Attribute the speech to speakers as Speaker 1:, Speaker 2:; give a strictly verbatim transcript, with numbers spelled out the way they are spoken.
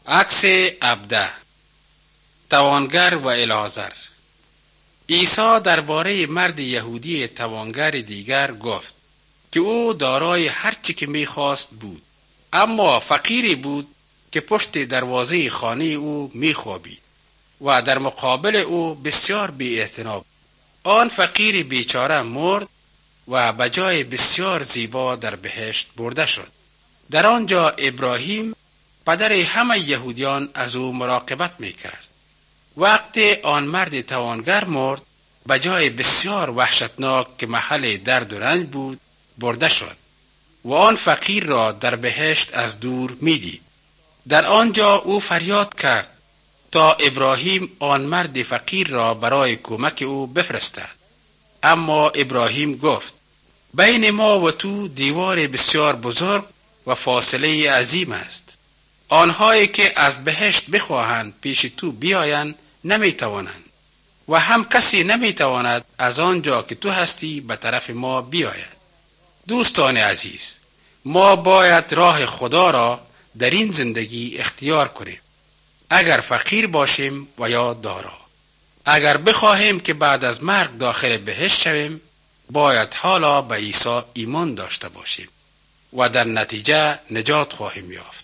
Speaker 1: عکس عبده، توانگر و العازر. عیسی درباره مرد یهودی توانگر دیگر گفت که او دارای هر چی که می‌خواست بود، اما فقیری بود که پشت دروازه خانه او می‌خوابید و در مقابل او بسیار بی‌اعتنا بود. آن فقیر بیچاره مرد و به جای بسیار زیبا در بهشت برده شد. در آنجا ابراهیم پدر همه یهودیان از او مراقبت می‌کرد. وقتی آن مرد توانگر مرد، به جای بسیار وحشتناک که محل درد و رنج بود برده شد و آن فقیر را در بهشت از دور میدید. در آنجا او فریاد کرد تا ابراهیم آن مرد فقیر را برای کمک او بفرستد. اما ابراهیم گفت بین ما و تو دیوار بسیار بزرگ و فاصله عظیم است. آنهایی که از بهشت بخواهند پیش تو بیایند نمیتوانند و هم کسی نمیتواند از آنجا که تو هستی به طرف ما بیاید. دوستان عزیز، ما باید راه خدا را در این زندگی اختیار کنیم، اگر فقیر باشیم و یا دارا. اگر بخواهیم که بعد از مرگ داخل بهشت شویم، باید حالا به عیسی ایمان داشته باشیم و در نتیجه نجات خواهیم یافت.